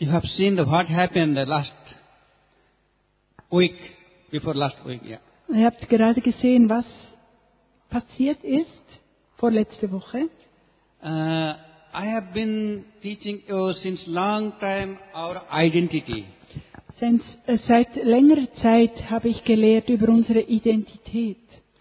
You have seen what happened the last week, before last week, yeah. Ihr habt gerade gesehen, was passiert ist vorletzte Woche. I have been teaching you since long time our identity. Seit längerer Zeit habe ich gelehrt über unsere Identität.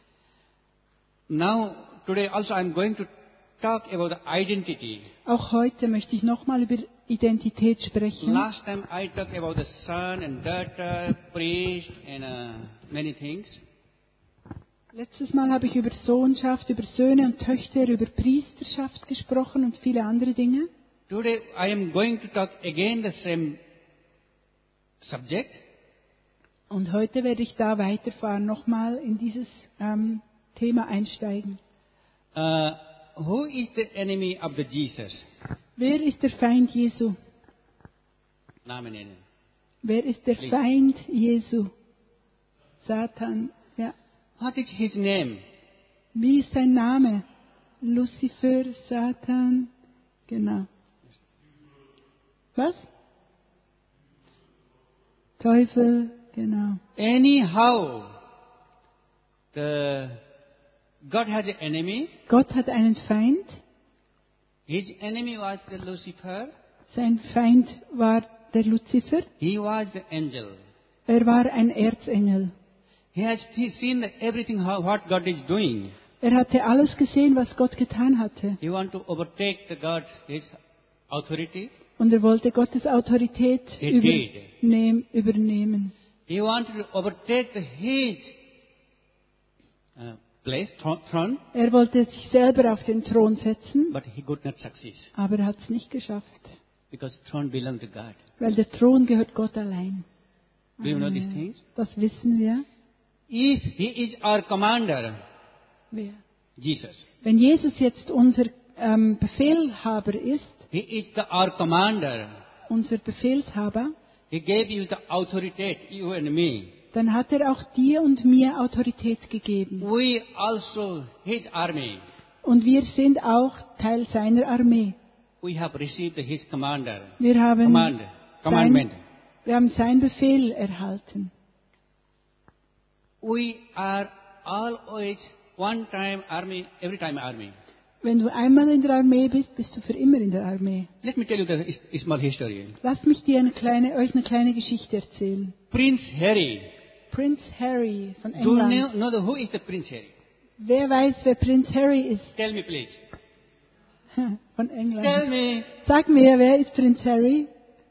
Now, today also I am going to talk about the identity. Auch heute möchte ich nochmal über Identität sprechen. Last time I talked about the son and daughter, priest and many things. Letztes Mal habe ich über Sohnschaft, über Söhne und Töchter, über Priesterschaft gesprochen und viele andere Dinge. Today I am going to talk again the same subject. Und heute werde ich da weiterfahren, nochmal in dieses Thema einsteigen. Who is the enemy of the Jesus? Wer ist der Feind Jesu? Namen nennen. Wer ist der Feind Jesu? Satan. Ja. What is his name? Wie ist sein Name? Lucifer, Satan. Genau. Was? Teufel, genau. Anyhow, God has an enemy. Gott hat einen Feind. His enemy was the Lucifer. Sein Feind war der Luzifer. He was the angel. Er war ein Erzengel. He has seen everything what God is doing. Er hatte alles gesehen, was Gott getan hatte. He want to overtake God, his authority. Und er wollte Gottes Autorität übernehmen. He wanted to overtake his place, throne. Er wollte sich selber auf den Thron setzen, But he could not succeed. aber er hat es nicht geschafft. Because throne belongs to God. Weil der Thron gehört Gott allein. Do you know these things? Das wissen wir. If he is our commander, Wer? Jesus. Wenn Jesus jetzt unser Befehlshaber ist, He is our commander. unser Befehlshaber, He gave you the authority, you and me. dann hat er auch dir und mir Autorität gegeben. We also his army. Und wir sind auch Teil seiner Armee. We have received his commander. Wir haben Commandment. Wir haben seinen Befehl erhalten. We are always one time army, every time army. Wenn du einmal in der Armee bist, bist du für immer in der Armee. Let me tell you the small history. Lasst mich dir euch eine kleine Geschichte erzählen. Prince Harry. Prince Harry von Do you England. know who is the Prince Harry? Wer weiß, wer Prinz Harry ist? Tell me please. Von England. Tell me. Sag mir, wer ist Prinz Harry?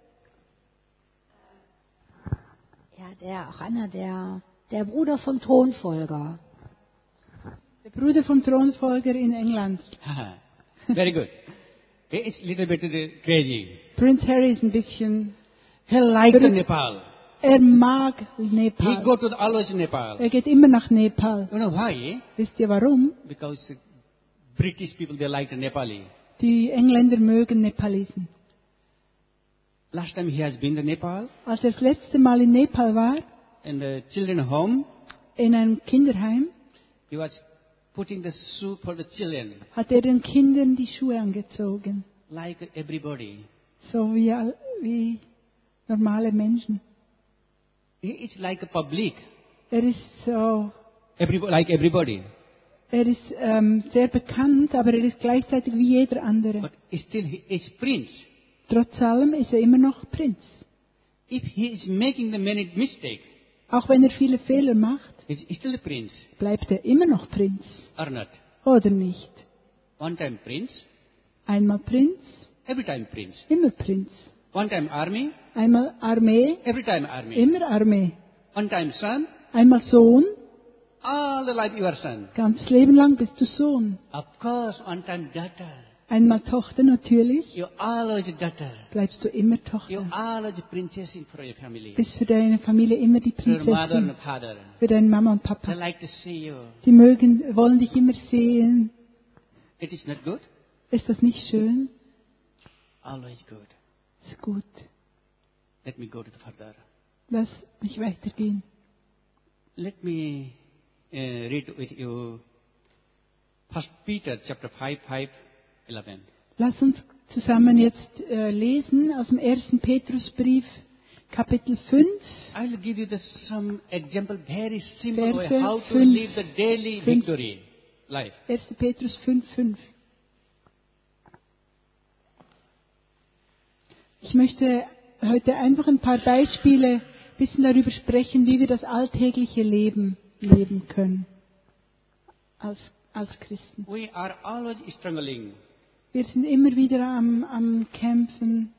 Ja, der Bruder vom Thronfolger. Der Bruder vom Thronfolger in England. Very good. He is little bit crazy. Prinz Harry ist ein bisschen... He liked Nepal. Er mag He Nepal. go to always Nepal. Er geht immer nach Nepal. You know why? Wisst ihr warum? Because the British people they like Nepali. Die Engländer mögen Nepalesen. Last time he has been to Nepal Als er das letzte Mal in Nepal war, in the children home, in einem Kinderheim, he was putting the shoe for the children hat er den Kindern die Schuhe angezogen. like everybody. So wie normale Menschen. He is like a public, Er ist so... like everybody. Er ist sehr bekannt, aber er ist gleichzeitig wie jeder andere. But still he is prince. Trotz allem ist er immer noch Prinz. If he is making the many mistake, Auch wenn er viele Fehler macht, he is still a prince bleibt er immer noch Prinz. or not? Oder nicht? One time prince, Einmal Prinz, every time prince. immer Prinz. One time army, Einmal Armee, every time army. immer Armee. One time son, Einmal Sohn, all the life your son. ganzes Leben lang bist du Sohn. Of course, one time daughter. Einmal Tochter natürlich, You always daughter. bleibst du immer You Tochter. always princess for your family. Bist für deine Familie immer die For your mother Prinzessin. and father. Für deine Mama und They Papa. like to see you. Die wollen dich immer sehen. It is not good? Ist das nicht schön? Always good. Ist gut. Let me go to the further. Lass mich weitergehen. Let me read with you 1 Peter chapter 5, 11. Lass uns zusammen jetzt lesen aus dem 1. Petrusbrief, Kapitel 5, I'll give you some example, very simple way Verse how to 5. live the daily victory life. 1. Petrus 5,5. Ich möchte heute einfach ein paar Beispiele, ein bisschen darüber sprechen, wie wir das alltägliche Leben leben können als Christen. We are always struggling. Wir sind immer wieder am Kämpfen.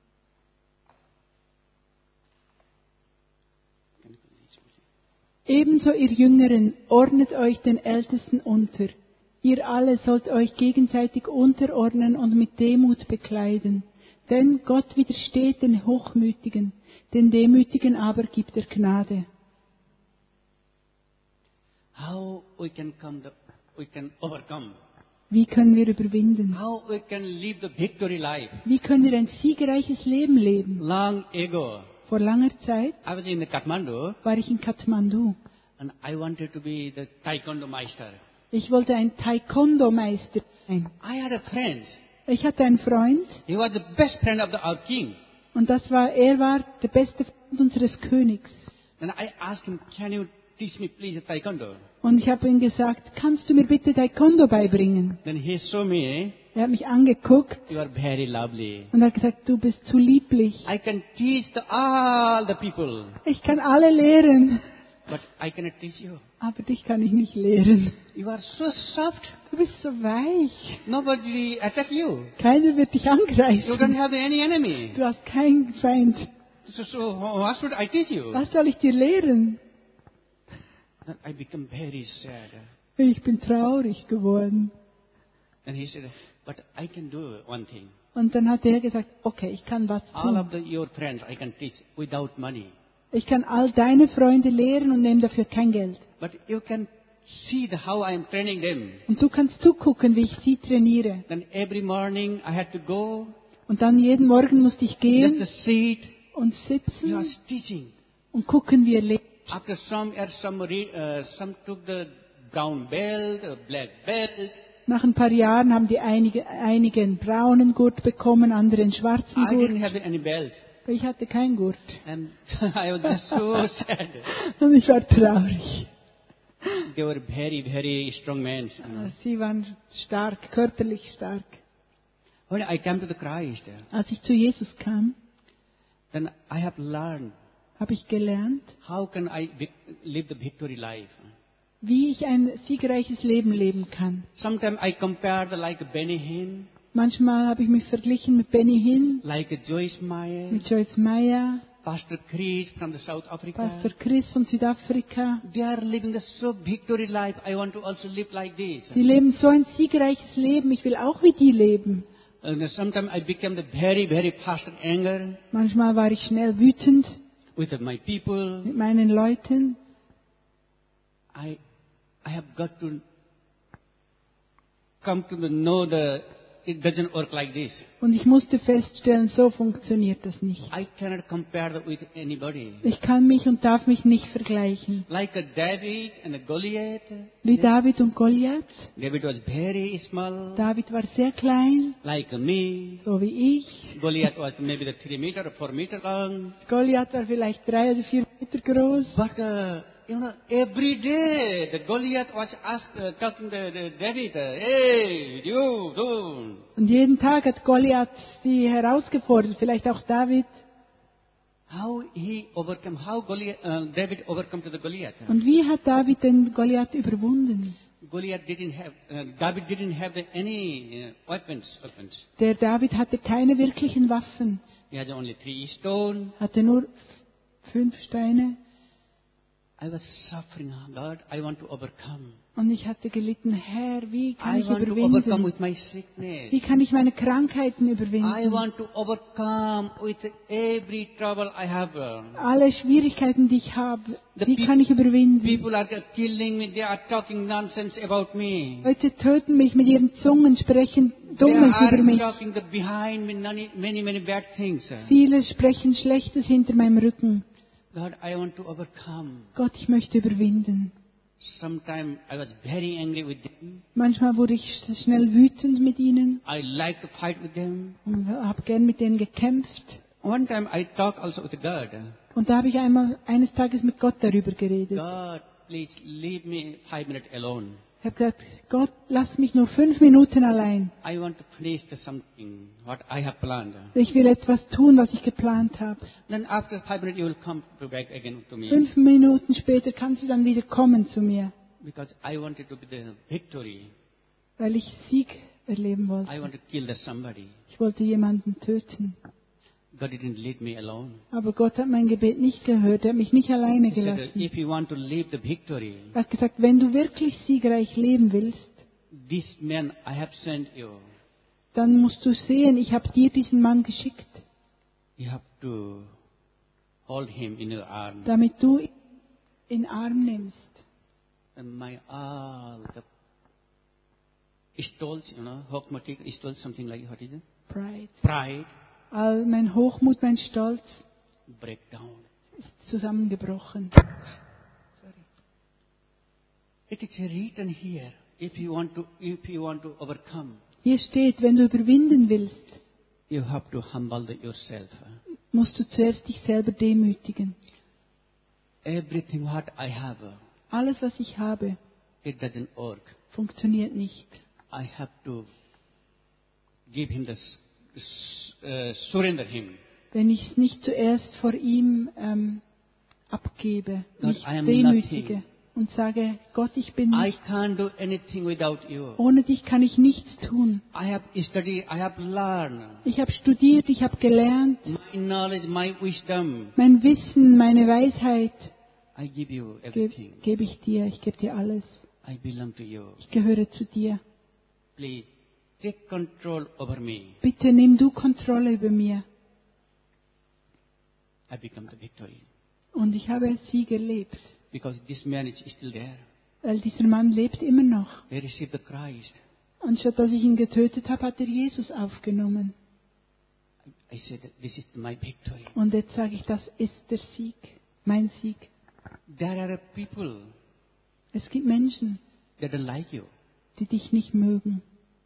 Ebenso ihr Jüngeren, ordnet euch den Ältesten unter. Ihr alle sollt euch gegenseitig unterordnen und mit Demut bekleiden. Denn Gott widersteht den Hochmütigen, den Demütigen aber gibt er Gnade. How we can overcome. Wie können wir überwinden? How we can live the victory life. Wie können wir ein siegreiches Leben leben? Long ago, Vor langer Zeit I was in Kathmandu war ich in Kathmandu. and I wanted to be the Taekwondo master. Ich wollte ein Taekwondo-Meister sein. I had a friend. Ich hatte einen Freund He was the best friend of our king. und er war der beste Freund unseres Königs. Then I asked him, can you teach me please Taekwondo? Und ich habe ihm gesagt, kannst du mir bitte Taekwondo beibringen? Then he showed me, Er hat mich angeguckt you are very lovely. und hat gesagt, du bist zu lieblich. I can teach all the people, Ich kann alle lehren, but I cannot teach you. aber dich kann ich nicht lehren. You are so soft. Du bist so weich. Nobody attack you. Keiner wird dich You don't angreifen. have any enemy. Du hast keinen Feind. So what should I teach you? Was soll ich dir lehren? Then I become very sad. Ich bin traurig geworden. And he said, but I can do one thing. Und dann hat er gesagt, okay, ich kann was All tun. of your friends I can teach without money. Ich kann all deine Freunde lehren und nehme dafür kein Geld. But you can see how I am training them. Und du kannst zugucken, wie ich sie trainiere. Then every morning I had to go, Und dann jeden Morgen musste ich just gehen to sit. und You are sitzen teaching. und gucken, wie er lebt. After some took the brown belt, black belt. Nach ein paar Jahren haben die einige einen braunen Gurt bekommen, andere einen schwarzen I Gurt. didn't have any belt. Ich hatte keinen Gurt. And I was just so sad. Und ich war traurig. They were very, very strong men. Sie waren stark, körperlich stark. When I came to the Christ, Als ich zu Jesus kam, then I have learned habe ich gelernt, how can I live the victory life. wie ich ein siegreiches Leben leben kann. Sometimes I compare like Benny Hinn, Manchmal habe ich mich verglichen mit Benny Hinn, like Joyce Meyer, mit Joyce Meyer, Pastor Chris from the South Africa. Pastor Chris von Südafrika. They are living the so victory life. I want to also live like this. Die leben so ein siegreiches Leben. Ich will auch wie die leben. And sometimes I become the very, very fast in anger Manchmal war ich schnell wütend with my people. mit meinen Leuten. I have got to come to know it doesn't work like this. Und ich musste feststellen, so funktioniert das nicht. I cannot compare that with anybody. Ich kann mich und darf mich nicht vergleichen. Like a David and a Goliath. Wie David und Goliath. David was very small, David war sehr klein, like me. so wie ich. Goliath was maybe the 3 meter or 4 meter long. Goliath war vielleicht 3 oder 4 Meter groß. But every day the Goliath was talking to David, hey, you, do. Und jeden Tag hat Goliath sie herausgefordert, vielleicht auch David. How David overcome to the Goliath? Und wie hat David den Goliath überwunden? David didn't have any weapons. Der David hatte keine wirklichen Waffen, He had only 3 stones. hatte nur 5 Steine. I was suffering, Lord. I want to overcome. Und ich hatte gelitten, Herr, wie kann I ich want to overcome überwinden? with my sickness. Wie kann ich meine Krankheiten I überwinden? want to overcome with every trouble I have. Alle Schwierigkeiten, die ich habe, The wie kann ich überwinden? People are killing me. They are talking nonsense about me. Leute töten mich mit ihren Zungen, sprechen They Dummes über are mich. talking behind me many bad things. Viele sprechen Schlechtes hinter meinem Rücken. Lord, I want to overcome. Gott, ich möchte überwinden. Sometimes I was very angry with them. Manchmal wurde ich schnell wütend mit ihnen I like to fight with them. und habe gern mit denen gekämpft. One time I talk also with God. Und da habe ich eines Tages mit Gott darüber geredet. God, please leave me 5 minutes alone. Ich habe gesagt, Gott, lass mich nur 5 Minuten allein. I want to finish something what I have planned. Ich will etwas tun, was ich geplant habe. Then after 5 minutes you will come back again to me 5 Minuten später kannst du dann wieder kommen zu mir, because I wanted to be the victory. weil ich Sieg erleben I wollte. want to kill somebody. Ich wollte jemanden töten. God didn't leave me alone. Aber Gott hat mein Gebet nicht gehört. Er hat mich nicht alleine He said, gelassen. if you want to live the victory, Er hat gesagt, wenn du wirklich siegreich leben willst, this man I have sent you. dann musst du sehen, ich habe dir diesen Mann geschickt, You have to hold him in your arms. damit du ihn in den Arm nimmst. And my all the stolz, hogmatic, stolz, something like what is it? Pride. Pride All mein Hochmut, mein Stolz break down. ist zusammengebrochen. It is written here. If you want to overcome, Hier steht, wenn du überwinden willst, you have to humble yourself. musst du zuerst dich selber demütigen. Everything what I have, Alles, was ich habe, it doesn't work. funktioniert nicht. I have to give him surrender him. Wenn ich es nicht zuerst vor ihm abgebe, God, mich I am demütige nothing. und sage, Gott, ich bin I nicht, can't do anything without you. ohne dich kann ich nichts tun. I have studied, I have learned. Ich habe studiert, ich habe gelernt, My knowledge, my wisdom, mein Wissen, meine Weisheit I give you everything. gebe ich dir, ich gebe dir alles. I belong to you. Ich gehöre zu dir. Please take control over me. Bitte nimm du Kontrolle über mir. I become the victory. Und ich habe Sieg erlebt, Because this man is still there. weil dieser Mann lebt immer noch. He received the Christ. Anstatt dass ich ihn getötet habe, hat er Jesus aufgenommen. I said, this is my victory. Und jetzt sage ich, das ist der Sieg, mein Sieg. There are people Es gibt Menschen, that don't like you. die dich nicht mögen.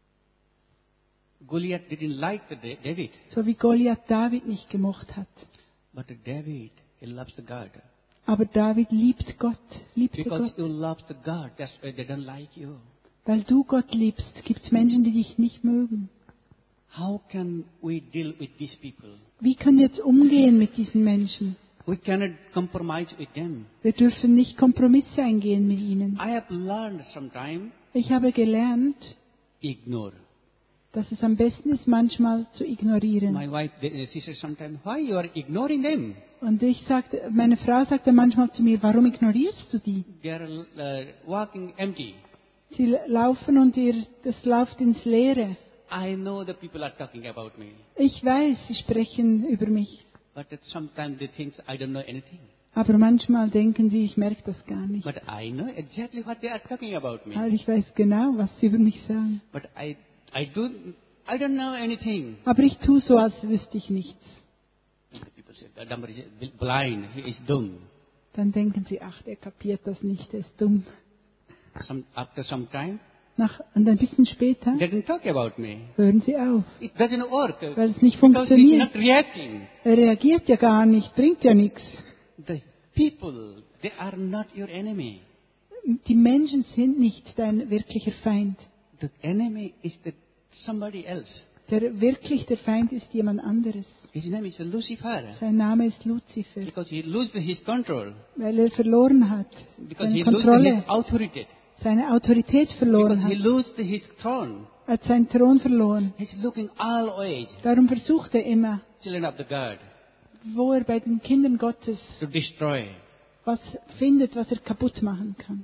Goliath didn't like David. So wie Goliath David nicht gemocht hat. But David, he loves the God. Aber David liebte Gott. Because you love the God, that's why they don't like you. Weil du Gott liebst, gibt es Menschen, die dich nicht mögen. How can we deal with these people? Wie können wir jetzt umgehen mit diesen Menschen? We cannot compromise with them. Wir dürfen nicht Kompromisse eingehen mit ihnen. I have learned sometime Ich habe gelernt, ignore. dass es am besten ist, manchmal zu ignorieren. My wife, she says sometimes, why you are ignoring them? Und meine Frau sagte manchmal zu mir, warum ignorierst du die? They are walking empty. Sie laufen und das läuft ins Leere. I know the people are talking about me. Ich weiß, sie sprechen über mich. But sometimes they think I don't know anything. Aber manchmal denken sie, ich merke das gar nicht. But I know exactly what they are talking about me. Weil ich weiß genau, was sie über mich sagen. But I don't know anything. Aber ich tue so, als wüsste ich nichts. And the people say, Damar is blind, he is dumb. Dann denken sie, ach, der kapiert das nicht, der ist dumm. After some time, Und ein bisschen später they didn't talk about me. hören sie auf, It doesn't work. weil es nicht Because he's funktioniert. not reacting. Er reagiert ja gar nicht, bringt ja nichts. The people, they are not your enemy. Die Menschen sind nicht dein wirklicher Feind. The enemy is somebody else. Der Feind ist jemand anderes. His name is Lucifer. Sein Name ist Luzifer, Because he lost his control. weil er verloren hat, Because seine he lost Kontrolle, his authority. seine Autorität verloren Because he hat. lost his throne. Er hat seinen Thron verloren. He's looking always, Darum versucht er immer, children of the God, wo er bei den Kindern Gottes to destroy. was findet, was er kaputt machen kann.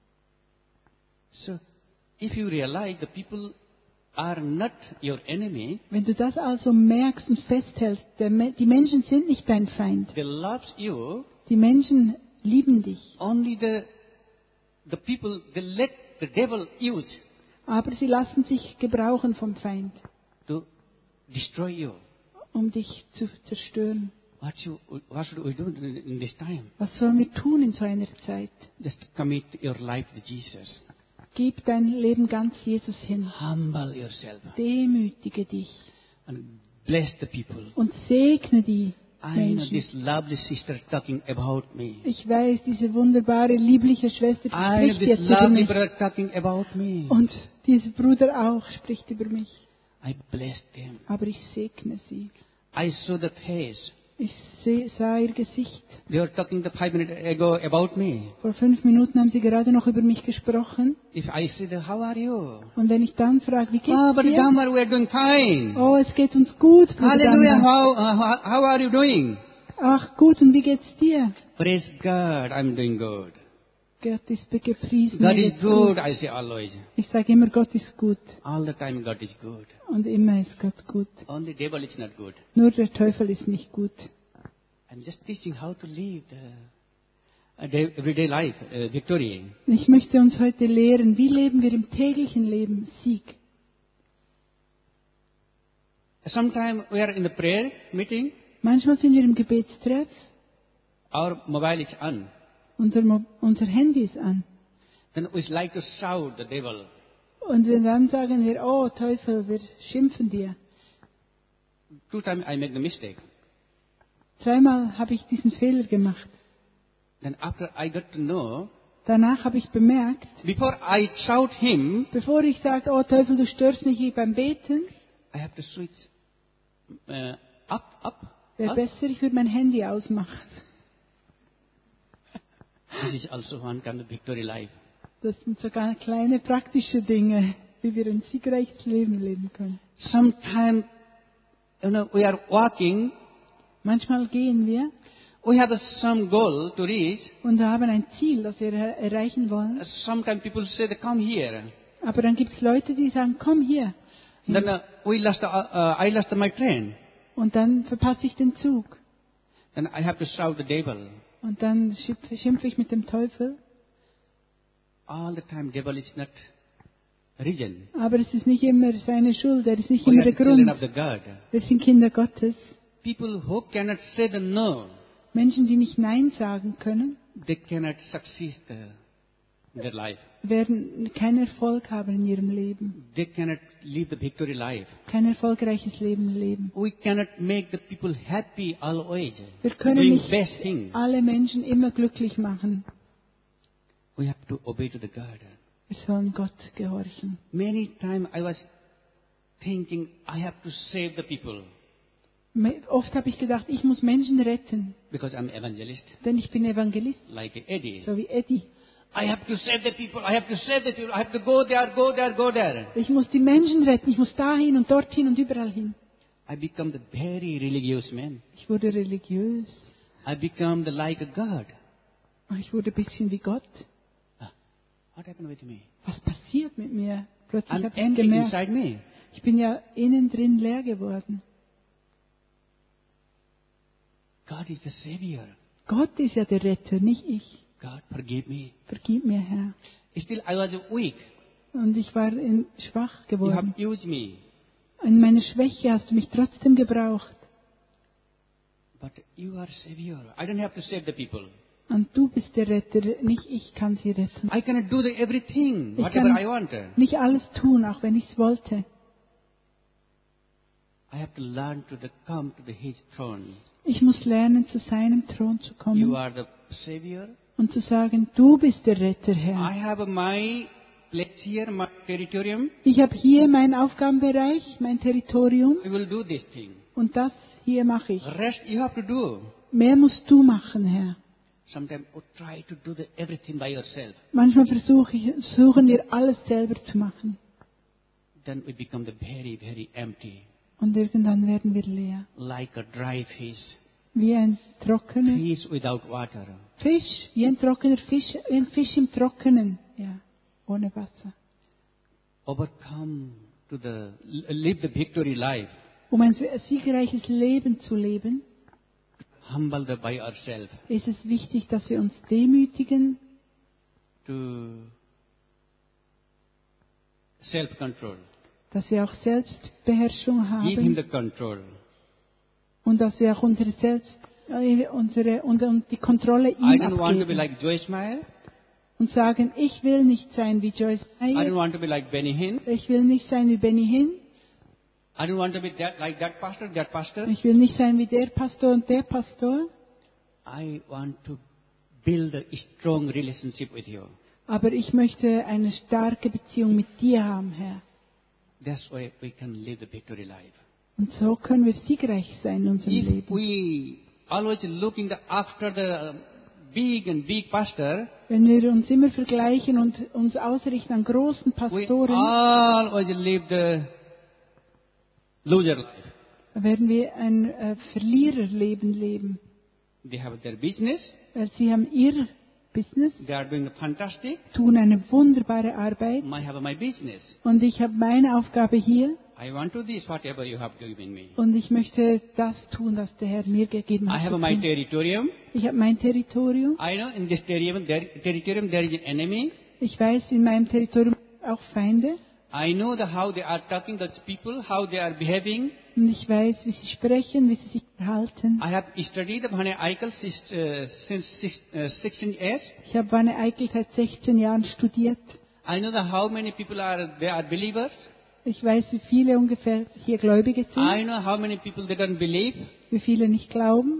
So, if you realize the people are not your enemy, Wenn du das also merkst und festhältst, die Menschen sind nicht dein Feind. they love you. Die Menschen lieben dich. Only the people they let the devil use Aber sie lassen sich gebrauchen vom Feind, to destroy you. um dich zu zerstören. what should we do in this time? Was sollen wir tun in so einer Zeit? Just commit your life to Jesus. Gib dein Leben ganz Jesus hin. Humble yourself Demütige dich and bless the people. und segne die I know Menschen. this lovely sister talking about me. Ich weiß, diese wunderbare, liebliche Schwester die I know spricht this jetzt über lovely mich. brother talking about me. Und dieser Bruder auch spricht über mich. I blessed them. Aber ich segne sie. I saw the face. Ich sah ihr Gesicht. They were talking 5 minutes ago about me. Vor 5 Minuten haben sie gerade noch über mich gesprochen. If I said, how are you? Und wenn ich dann frage, wie Oh, geht's but dir? Damar, we are doing fine. Oh, es geht uns gut, Bruder Hallelujah. Damar. How are you doing? Ach, gut, und wie geht's dir? Praise God, I'm doing good. Gott ist gepriesen. God mir is geht's good, I say always. Ich sage immer, Gott ist gut. All the time God is good. Und immer ist Gott gut. Only devil is not good. Nur der Teufel ist nicht gut. I'm just teaching how to live the everyday life, victory. Ich möchte uns heute lehren, wie leben wir im täglichen Leben Sieg. Sometimes we are in the prayer meeting, Manchmal sind wir im Gebetstreff, our mobile is on. unser Handy ist an. Then we like to shout the devil. Und dann sagen wir, oh Teufel, wir schimpfen dir. 2 times I make the mistake. Zweimal habe ich diesen Fehler gemacht. Then after I got to know, Danach habe ich bemerkt, before I shout him, bevor ich sage, oh Teufel, du störst mich beim Beten, I have to switch up. wäre besser, ich würde mein Handy ausmachen. This is also one kind of victory life. Das sind sogar kleine praktische Dinge, wie wir ein siegreiches Leben leben können. Sometimes, we are walking. Manchmal gehen wir We have some goal to reach. und haben ein Ziel, das wir erreichen wollen. Sometimes people say, come here. Aber dann gibt es Leute, die sagen, komm hier. Then I lost my train. Und dann verpasse ich den Zug. Then I have to shout the devil. Und dann schimpfe ich mit dem Teufel. All the time, devil is not reason. Aber es ist nicht immer seine Schuld, er ist nicht We immer are der the children of Grund. the God. Wir sind Kinder Gottes. People who cannot say the no, Menschen, die nicht Nein sagen können, they cannot succeed in their life. werden keinen Erfolg haben in ihrem Leben. They cannot live the victory life. Kein erfolgreiches Leben leben. We cannot make the people happy always. Wir können Doing nicht best thing. alle Menschen immer glücklich machen. We have to obey to the God. Wir sollen Gott gehorchen. Many times I was thinking I have to save the people Oft habe ich gedacht, ich muss Menschen retten, because I'm evangelist, denn ich bin Evangelist, like Eddie. so wie Eddie. I have to save the people. I have to save the people. I have to go there, go there, go there. Ich muss die Menschen retten, ich muss dahin und dorthin und überall hin. I become the very religious man. Ich wurde religiös. I become the like a God. Ich wurde ein bisschen wie Gott. What happened with me? Was passiert mit mir? Plötzlich I'm habe ich empty gemerkt, inside me. ich bin ja innen drin leer geworden. God is the Savior. Gott ist ja der Retter, nicht ich. God, forgive me. Vergib mir, Herr. Still, I was weak. Und ich war schwach You have geworden. used me. In meiner Schwäche hast du mich trotzdem gebraucht. But you are Savior. I don't have to save the people. Und du bist der Retter, nicht ich kann sie retten. I cannot do everything, Ich whatever kann I want. nicht alles tun, auch wenn ich es wollte. I have to learn to come to His throne. Ich muss lernen, zu seinem Thron zu You kommen are the Savior. und zu sagen, du bist der Retter, Herr. I have my place here, my territorium. Ich habe hier meinen Aufgabenbereich, mein Territorium I will do this thing. und das hier mache ich. Rest you have to do. Mehr musst du machen, Herr. Sometimes you try to do everything by yourself. Manchmal versuchen wir alles selber zu machen Then we become the very, very empty. und irgendwann werden wir leer. Like a dry fish. Wie ein trockener Fish without water. Fisch, wie ein trockener Fisch, wie ein Fisch im Trockenen, ja, ohne Wasser. Overcome to live the victory life. Um ein siegreiches Leben zu leben, Humble by ourselves. ist es wichtig, dass wir uns demütigen, To self-control. dass wir auch Selbstbeherrschung Give Him haben the control. und dass wir auch unsere und die Kontrolle I ihm don't want to be abgeben like Joe Ismail. und sagen, ich will nicht sein wie Joyce I don't Meyer, want to be like Benny Hinn. ich will nicht sein wie Benny Hinn, I don't want to be like that pastor. ich will nicht sein wie der Pastor und der Pastor, I want to build a strong relationship with you. aber ich möchte eine starke Beziehung mit dir haben, Herr. That's why we can live the victory life. Und so können wir siegreich sein in unserem If Leben. we always looking after the big pastor, Wenn wir uns immer vergleichen und uns ausrichten an großen we Pastoren, always live the loser life. werden wir ein Verliererleben leben. They have their business. Weil sie haben ihr Business, They are doing fantastic. tun eine wunderbare Arbeit I have my business. und ich habe meine Aufgabe hier I want to this whatever you have given me. und ich möchte das tun, was der Herr mir gegeben I hat. have zu my tun. territorium. Ich habe mein Territorium. I know in this territorium there is an enemy. Ich weiß, in meinem Territorium auch Feinde I know how they are talking to people, how they are behaving. und ich weiß, wie sie sprechen, wie sie sich verhalten. I have studied Bhane Eichel since 16 years. Ich habe Wanne Eichel seit 16 Jahren studiert. I know how many people are believers. Ich weiß, wie viele ungefähr hier Gläubige sind, I know how many people they don't believe. wie viele nicht glauben.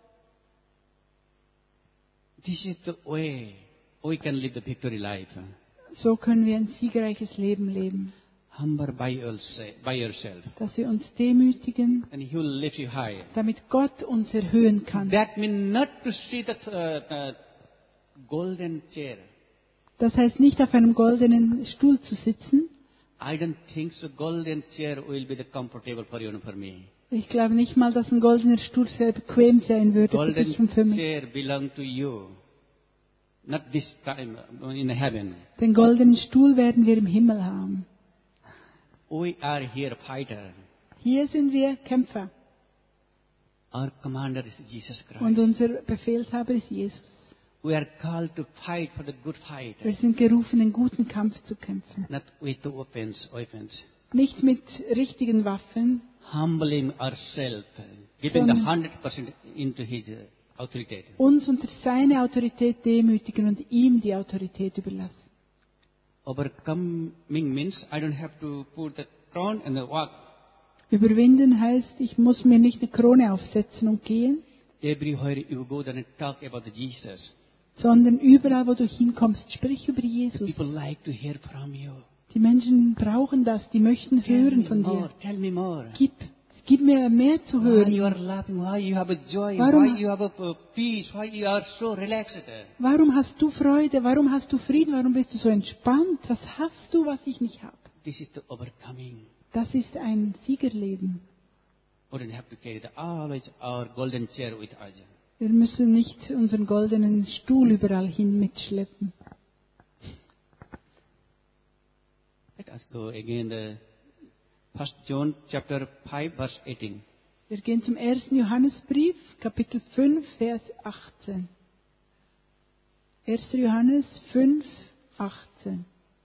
This is the way we can live the victory life. So können wir ein siegreiches Leben leben, Humble by yourself, dass wir uns demütigen, and He will lift you high. damit Gott uns erhöhen kann. That means not to see the golden chair. Das heißt nicht auf einem goldenen Stuhl zu sitzen. I don't think so. Golden chair will be the comfortable for you and for me. Ich glaube nicht mal, dass ein goldener Stuhl sehr bequem sein würde für dich und für Golden mich. chair belong to you, not this time in heaven. Den goldenen Stuhl werden wir im Himmel haben. We are here fighter. Hier sind wir Kämpfer Our commander is Jesus und Christ. unser Befehlshaber ist Jesus. We are called to fight for the good fight, Wir sind gerufen, den guten Kampf zu kämpfen. not with the weapons. Nicht mit richtigen Waffen, Humbling ourselves, giving the 100% into His authority. uns unter seine Autorität demütigen und ihm die Autorität überlassen. Overcoming means I don't have to put the crown and the walk. Überwinden heißt, ich muss mir nicht eine Krone aufsetzen und gehen, Everywhere you go, then talk about the Jesus. sondern überall, wo du hinkommst, sprich über Jesus. People like to hear from you. Die Menschen brauchen das, die möchten hören von dir. Tell me more. Gib mir mehr zu Why hören. you are laughing? Why you have a joy? Warum- Why you have a peace? Why you are so relaxed? Warum hast du Freude? Warum hast du Frieden? Warum bist du so entspannt? Was hast du, was ich nicht habe? This is the overcoming. Das ist ein Siegerleben. We don't have to carry always our golden chair with us. Wir müssen nicht unseren goldenen Stuhl überall hin mitschleppen. Let us go again. The 1 John chapter 5 verse 18. Wir gehen zum 1. Johannesbrief, Kapitel 5, Vers 18. 1. Johannes 5, 18.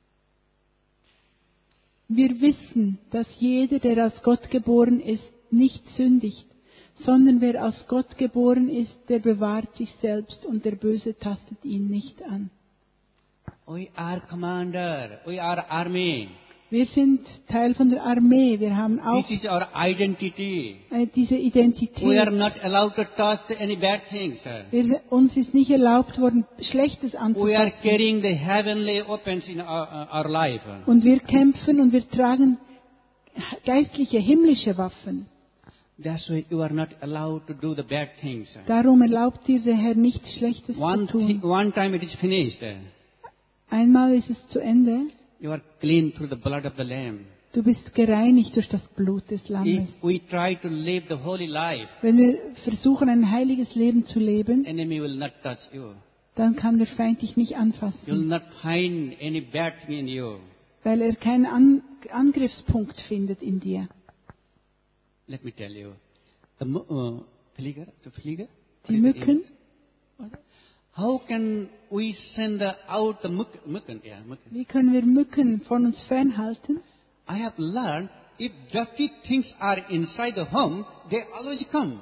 Wir wissen, dass jeder, der aus Gott geboren ist, nicht sündigt, sondern wer aus Gott geboren ist, der bewahrt sich selbst und der Böse tastet ihn nicht an. We are commander. We are army. Wir sind Teil von der Armee, wir haben auch This is our identity. diese We are Identität. not allowed to touch any bad things. Uns ist nicht erlaubt worden, Schlechtes We are anzufassen. carrying the heavenly weapons in our life. Und wir kämpfen und wir tragen geistliche, himmlische Waffen. That's why you are not allowed to do the bad things. Darum erlaubt dir der Herr nichts Schlechtes zu One tun. time it is finished. Einmal ist es zu Ende. You are clean through the blood of the Lamb. Du bist gereinigt durch das Blut des Lammes. If we try to live the holy life, Wenn wir versuchen, ein heiliges Leben zu leben, enemy will not touch you. dann kann der Feind dich nicht You will anfassen, not find any bad thing in you. weil er keinen Angriffspunkt findet in dir. Let me tell you. The Flieger? Die Mücken, How can we send out the Mücken? Yeah, Mücken. wie können wir Mücken von uns fernhalten? I have learned if dirty things are inside the home, they always come.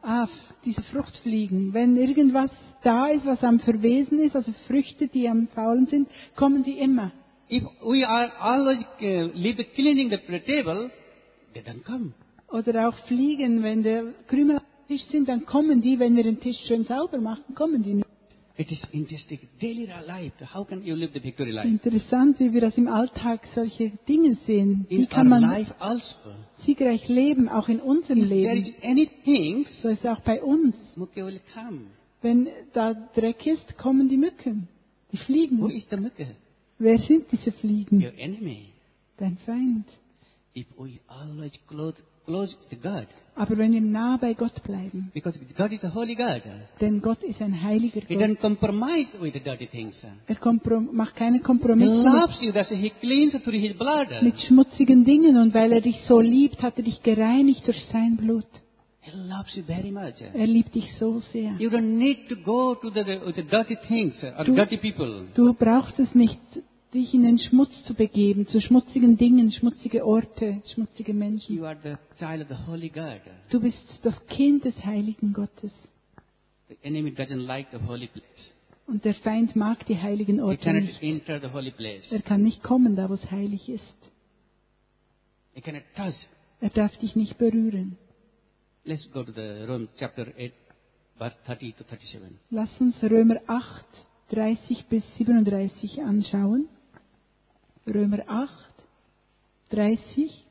diese Fruchtfliegen. Wenn irgendwas da ist, was am Verwesen ist, also Früchte, die am Faulen sind, kommen die immer. If we are always leave cleaning the table, they don't come. Oder auch Fliegen, wenn der Krümel am Tisch sind, dann kommen die, wenn wir den Tisch schön sauber machen, kommen die nicht. It is interesting. Daily life. How can you live the victory life? Interessant, wie wir das im Alltag solche Dinge sehen. Wie In kann our man life also. siegreich leben, auch in unserem If there Leben? is anything, So ist es auch bei uns. Mukha will come. Wenn da Dreck ist, kommen die Mücken, die Who Fliegen. is the Mukha? Wer sind diese Fliegen? Your enemy. Dein Feind. If we always close to God, Aber wenn wir nah bei Gott bleiben, because God is a holy God, denn Gott ist ein heiliger He Gott. doesn't compromise with the dirty things. Er macht keine He Kompromisse loves you, that's why He cleans through His blood. mit schmutzigen Dingen. Und weil er dich so liebt, hat er dich gereinigt durch sein Blut. He loves you very much. Er liebt dich so sehr. You don't need to go to the dirty things or dirty people. Du brauchst es nicht, dich in den Schmutz zu begeben, zu schmutzigen Dingen, schmutzige Orte, schmutzige Menschen. You are the child of the holy God. Du bist das Kind des heiligen Gottes. The enemy doesn't like the holy place. Und der Feind mag die heiligen He Orte cannot nicht. enter the holy place. Er kann nicht kommen, da wo es heilig ist. He cannot touch. Er darf dich nicht berühren. Let's go to the Romans chapter 8, verse 30 to 37. Lass uns Römer 8, 30 bis 37 anschauen. Römer 8, 30.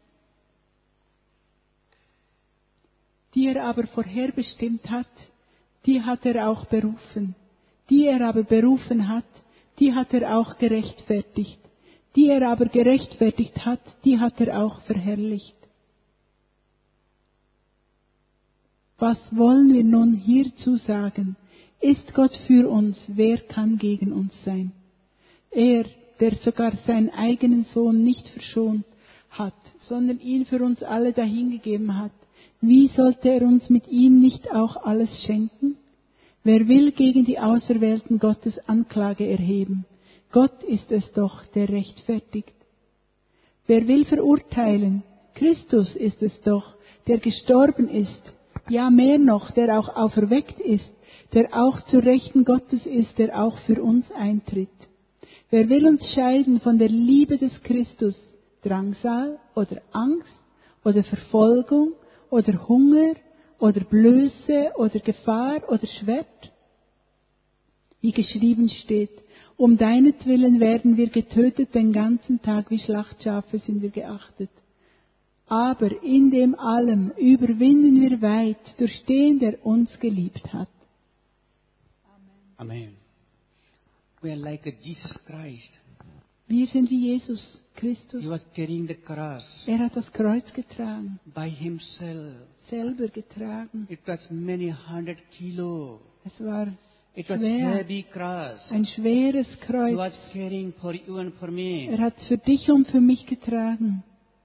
Die er aber vorherbestimmt hat, die hat er auch berufen. Die er aber berufen hat, die hat er auch gerechtfertigt. Die er aber gerechtfertigt hat, die hat er auch verherrlicht. Was wollen wir nun hierzu sagen? Ist Gott für uns, wer kann gegen uns sein? Er, der sogar seinen eigenen Sohn nicht verschont hat, sondern ihn für uns alle dahingegeben hat, wie sollte er uns mit ihm nicht auch alles schenken? Wer will gegen die Auserwählten Gottes Anklage erheben? Gott ist es doch, der rechtfertigt. Wer will verurteilen? Christus ist es doch, der gestorben ist, ja mehr noch, der auch auferweckt ist, der auch zur Rechten Gottes ist, der auch für uns eintritt. Wer will uns scheiden von der Liebe des Christus? Drangsal oder Angst oder Verfolgung oder Hunger oder Blöße oder Gefahr oder Schwert? Wie geschrieben steht, um deinetwillen werden wir getötet den ganzen Tag, wie Schlachtschafe sind wir geachtet. Aber in dem allem überwinden wir weit durch den, der uns geliebt hat. Amen. We are like a Jesus Christ. Wir sind wie Jesus Christus. He was carrying the cross Er hat das Kreuz getragen, by himself. selber getragen. It was many 100 kilo. Es war It was schwer, heavy cross. ein schweres He Kreuz. was carrying for you and for me. Er hat für dich und für mich getragen.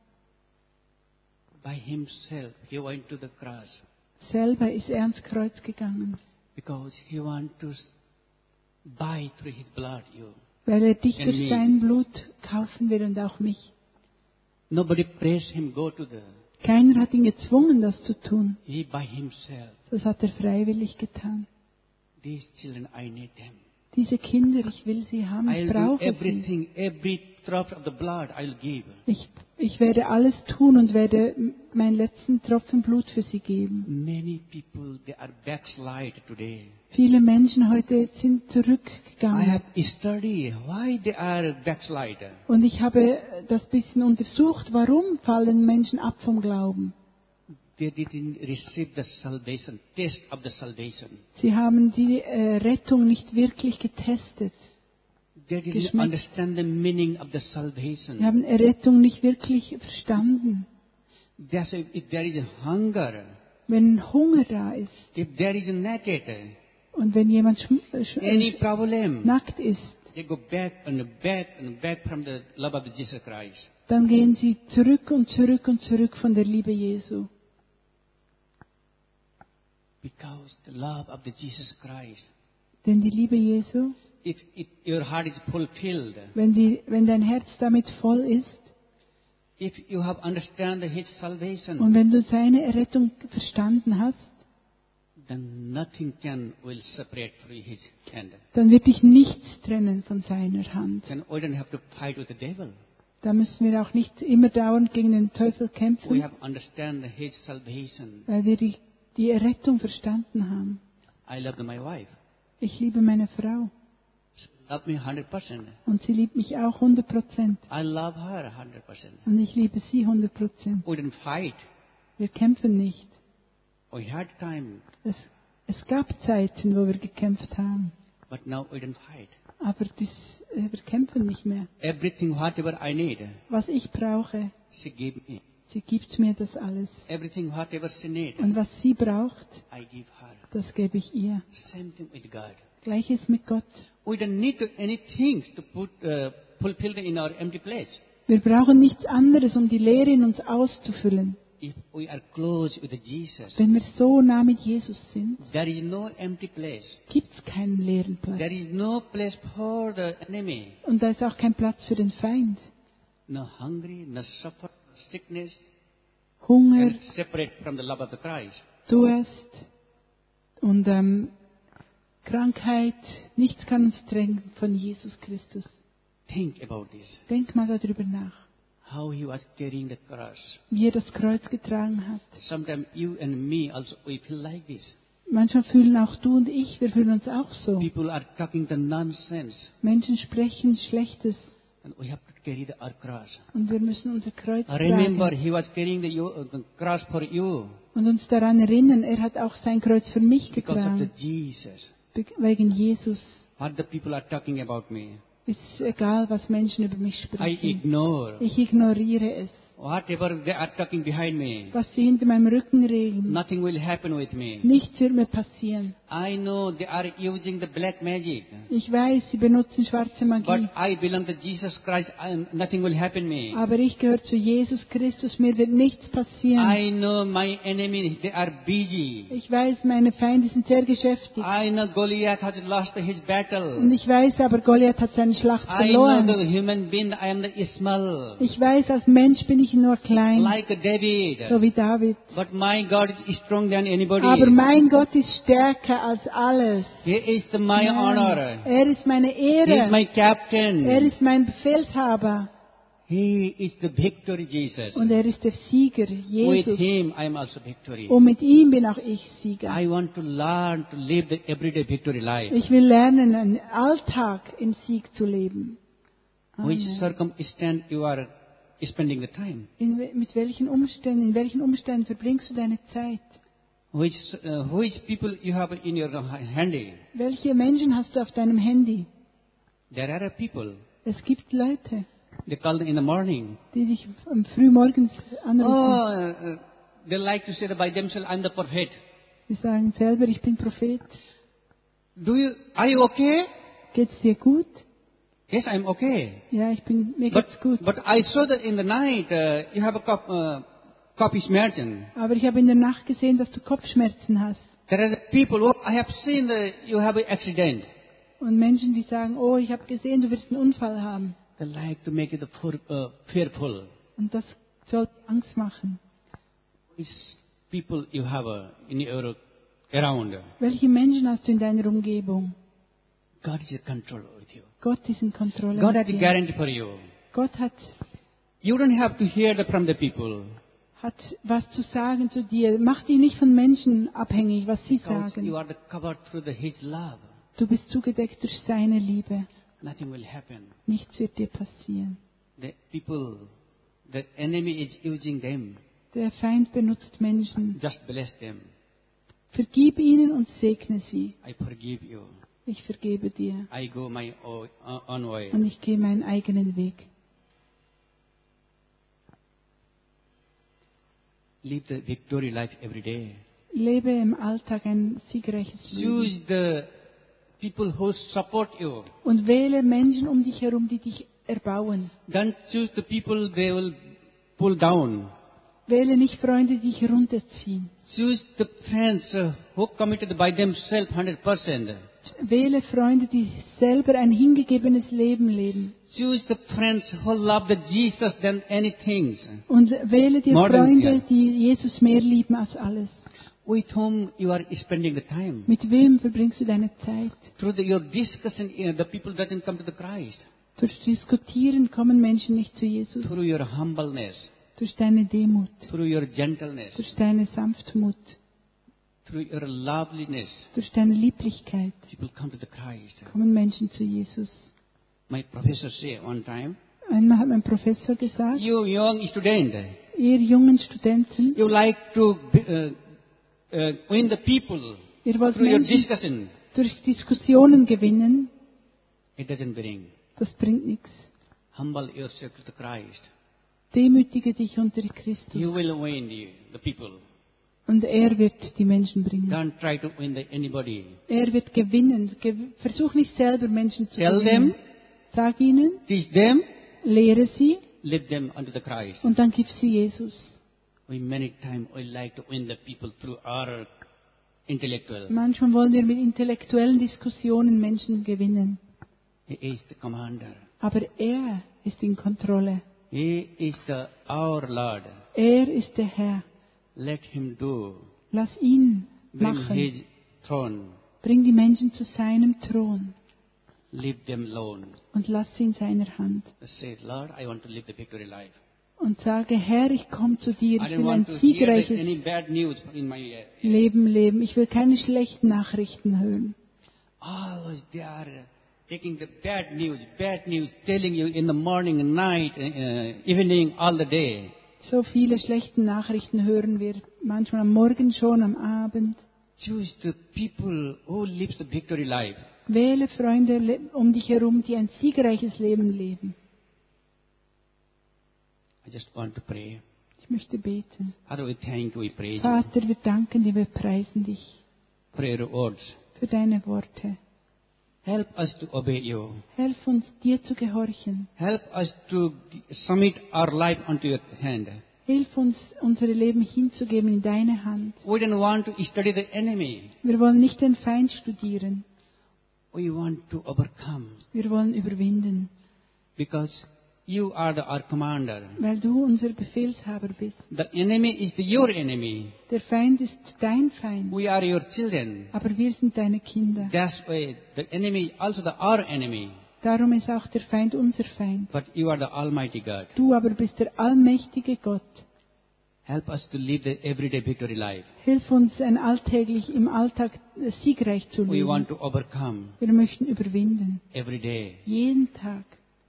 By himself, he went to the cross Selber ist er ans Kreuz gegangen, because he wanted to buy through his blood you. weil er dich And durch me. sein Blut kaufen will und auch mich. Nobody pressed him go to the. Keiner hat ihn gezwungen, das zu tun. He by himself. Das hat er freiwillig getan. These children, I need them. Diese Kinder, ich will sie haben, ich I'll do brauche sie. everything, every drop of the blood I'll give. Ich werde alles tun und werde meinen letzten Tropfen Blut für sie geben. Many people, they are backslide today. Viele Menschen heute sind I zurückgegangen. have studied why they are backslider. Und ich habe das bisschen untersucht, warum fallen Menschen ab vom Glauben. They didn't receive the salvation, test of the salvation. Sie haben die Rettung nicht wirklich getestet. They didn't Geschmeckt. understand the meaning of the Sie salvation. haben Errettung nicht wirklich verstanden. That's why if there is a hunger, Wenn Hunger da ist if there is a naked, und wenn jemand any problem, nackt ist, they go back and back and back from the love of Jesus Christ. dann gehen sie zurück und zurück und zurück von der Liebe Jesu. Because the love of the Jesus Christ, Denn die Liebe Jesu, if your heart is fulfilled, wenn dein Herz damit voll ist if you have understand His salvation, und wenn du seine Errettung verstanden hast, then nothing will separate through his hand. dann wird dich nichts trennen von seiner Hand. Then we don't have to fight with the devil. Da müssen wir auch nicht immer dauernd gegen den Teufel We kämpfen, have to understand his salvation. weil wir die Errettung verstanden haben. I love my wife. Ich liebe meine Frau She loves me 100%. und sie liebt mich auch 100%. I love her 100%. Und ich liebe sie 100%. We didn't fight. Wir kämpfen nicht. We had time, Es gab Zeiten, wo wir gekämpft haben, but now we didn't fight. aber wir kämpfen nicht mehr. Everything, whatever I need, Was ich brauche, she gave me. sie gibt mir das alles. Everything, whatever she needs, Und was sie braucht, I give her. das gebe ich ihr. Same thing with God. Gleiches mit Gott. We don't need any things to fulfill in our empty place. Wir brauchen nichts anderes, um die Leere in uns auszufüllen. If we are close with Jesus, Wenn wir so nah mit Jesus sind, there is no empty place. gibt es keinen leeren Platz. There is no place for the enemy. Und da ist auch kein Platz für den Feind. No hungry, no suffer, no sickness, Hunger, and separate from the love of the Christ. Durst und Krankheit, nichts kann uns trennen von Jesus Christus. Think about this. Denk mal darüber nach, How he was carrying the cross. wie er das Kreuz getragen hat. Sometimes you and me also, we feel like this. Manchmal fühlen auch du und ich, wir fühlen uns auch so. People are talking the nonsense. Menschen sprechen Schlechtes And we have to carry our cross. und wir müssen unser Kreuz Remember, tragen he was carrying the cross for you und uns daran erinnern, er hat auch sein Kreuz für mich because of the getragen. Jesus. Wegen Jesus. What the people are talking about me. Es ist egal, was Menschen über mich I sprechen. ignore. Ich ignoriere es. Whatever they are talking behind me. Was sie hinter meinem Rücken reden. Nothing will happen with me. Nichts wird mir passieren. I know they are using the black magic. Ich weiß, sie benutzen schwarze But Magie. I belong to Jesus Christ. Nothing will happen me. Aber ich gehöre zu Jesus Christus. Mir wird nichts passieren. I know my enemy. They are busy. Ich weiß, meine Feinde sind sehr geschäftig. I know Goliath has lost his Und battle. ich weiß aber, Goliath hat seine Schlacht I know verloren. the human being. I am the Ismail. Ich weiß, als Mensch bin ich nur klein, Like David. so wie David. But my God is stronger than anybody. Aber mein Gott ist stärker als alles. He is my honor. Er ist meine He is Ehre. my Er captain. ist mein Befehlshaber. He is the victory, Jesus. Und er ist der Sieger, With Jesus. him, I am also victory. Und mit ihm bin auch ich Sieger. I want to learn to live the everyday victory life. Ich will lernen, einen Alltag im Sieg zu leben. Which Amen. circumstance you are spending the time? In welchen Umständen verbringst du deine Zeit? Which people you have in your handy? Welche Menschen hast du auf deinem Handy? There are people. Es gibt Leute, They call them in the morning. die dich frühmorgens Oh, anrufen. they like to say that by themselves, I'm the prophet. Die sagen selber, ich bin Prophet. Are you okay? Geht's dir gut? Yes, I'm okay. Ja, mir geht's gut. But I saw that in the night you have a copy Schmerzen. Aber ich habe in der Nacht gesehen, dass du Kopfschmerzen hast. There are people, I have seen you have an accident. Und Menschen, die sagen, oh, ich habe gesehen, du wirst einen Unfall haben. They like to make it fearful. Und das soll Angst machen. Which people you have in your around? Welche Menschen hast du in deiner Umgebung? God is in control with you. Gott ist in Kontrolle. God mit has a dir. guarantee for you. Gott hat You don't have to hear from the people. was zu sagen zu dir. Mach dich nicht von Menschen abhängig, was sie Because sagen. you are covered through His love. Du bist zugedeckt durch seine Liebe. Nothing will happen. Nichts wird dir passieren. The people, the enemy is using them. Der Feind benutzt Menschen. Just bless them. Vergib ihnen und segne sie. I forgive you. Ich vergebe dir. I go my own way. Und ich gehe meinen eigenen Weg. Live the victory life every day. Lebe im Alltag ein siegreiches Leben. Choose the people who support you. Und wähle Menschen um dich herum, die dich erbauen. Don't choose the people they will pull down. Wähle nicht Freunde, die dich herunterziehen. Choose the friends who committed by themselves 100%. Wähle Freunde, die selber ein hingegebenes Leben leben. Choose the friends who love the Jesus than anything. Und wähle dir More than- Freunde, yeah. die Jesus mehr lieben als alles. with whom you are spending the time. Mit wem verbringst du deine Zeit? Through your discussion, the people doesn't come to the Christ. Durch Diskutieren kommen Menschen nicht zu Jesus. Through your humbleness, Durch deine Demut, through your gentleness, durch deine Sanftmut, through your loveliness, durch deine Lieblichkeit people come to the Christ. kommen Menschen zu Jesus. My professor said one time, Einmal hat mein Professor gesagt, you young student, ihr jungen Studenten, you like to win the people ihr wollt through your Menschen discussion. durch Diskussionen gewinnen. It doesn't bring. Das bringt nichts. Humble yourself to the Christ. Demütige dich unter Christus You will win the people. und er wird die Menschen bringen. Don't try to win anybody. Er wird gewinnen. Versuch nicht selber Menschen zu Tell gewinnen. Sag ihnen, Teach them, lehre sie lead them unto the Christ. und dann gib sie Jesus. Many times we like to win the people through our intellectual. Manchmal wollen wir mit intellektuellen Diskussionen Menschen gewinnen. He is the commander. Aber er ist in Kontrolle. He is our Lord. Er ist der Herr. Let him do. Lass ihn Bring machen. his throne. Bring die Menschen zu seinem Thron Leave them alone. und lass sie in seiner Hand. Say, Lord, I want to live the victory life. Und sage, Herr, ich komme zu dir. I Ich don't will want ein to hear any siegreiches bad news in my Leben leben. Ich will keine schlechten Nachrichten hören. always they are taking the bad news, telling you in the morning, night, evening, all the day. So viele schlechte Nachrichten hören wir manchmal am Morgen schon, am Abend. Choose the people who live the victory life. Wähle Freunde um dich herum, die ein siegreiches Leben leben. I just want to pray. Ich möchte beten. Father, we thank you, we praise you. Vater, wir danken dir, wir preisen dich For your words. für deine Worte. Help us to obey you. Hilf uns, dir zu gehorchen. Help us to submit our life unto your hand. Hilf uns, unser Leben hinzugeben in deine Hand. We don't want to study the enemy. Wir wollen nicht den Feind studieren. We want to overcome. Wir wollen überwinden, Because you are our commander. weil du unser Befehlshaber bist. The enemy is your enemy. Der Feind ist dein Feind, We are your children. aber wir sind deine Kinder. That's why the enemy is also our enemy. Darum ist auch der Feind unser Feind. But you are the Almighty God. Du aber bist der allmächtige Gott. Help us to live the everyday victory life. Hilf uns, im Alltag siegreich zu We want leben. to overcome Wir möchten überwinden. every day. Jeden Tag.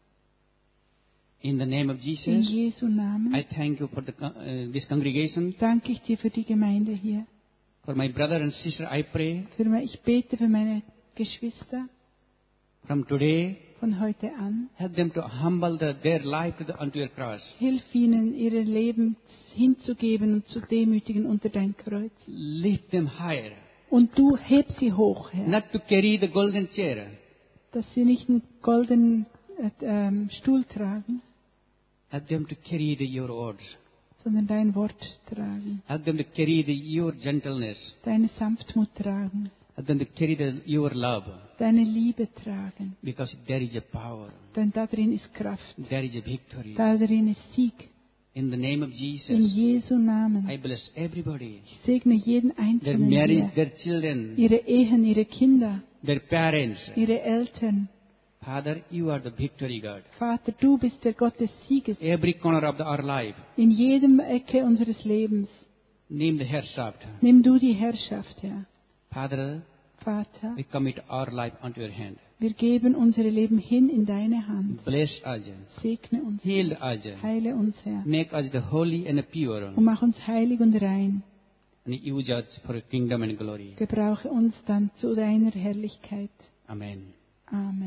In the name of In Jesus, Jesu Namen I thank you for this congregation. danke ich dir für die Gemeinde hier. For my brother and sister, I pray Ich bete für meine Geschwister from today, von heute an. help them to humble their life unto your cross. Hilf ihnen, ihr Leben hinzugeben und zu demütigen unter dein Kreuz. Lift them higher. Und du heb sie hoch, Herr, Not to carry the golden chair. dass sie nicht einen goldenen Stuhl tragen, Help them to carry your words. sondern dein Wort tragen, Help them to carry your gentleness. deine Sanftmut tragen, Help them to carry your love. deine Liebe tragen. Because there is a power. Denn darin ist Kraft, There is a victory. darin ist Sieg. In the name of In Jesus, Jesu Namen. I bless everybody. Ich segne jeden Their Einzelnen marriage, hier. their children, Ihre Ehen, ihre Kinder, their parents. ihre Eltern. Father, you are the victory God. Vater, du bist der Gott des Sieges. Every corner of our life, In jedem Ecke unseres Lebens. name the Herrschaft. Nimm du die Herrschaft, Herr. Father, Vater, we commit our life unto your hand. wir geben unser Leben hin in deine Hand. Bless us, Segne uns, heal us, heile uns, Herr. make us the holy and pure, Und mach uns heilig und rein. and use us for kingdom and glory. Gebrauche uns dann zu deiner Herrlichkeit. Amen. Amen.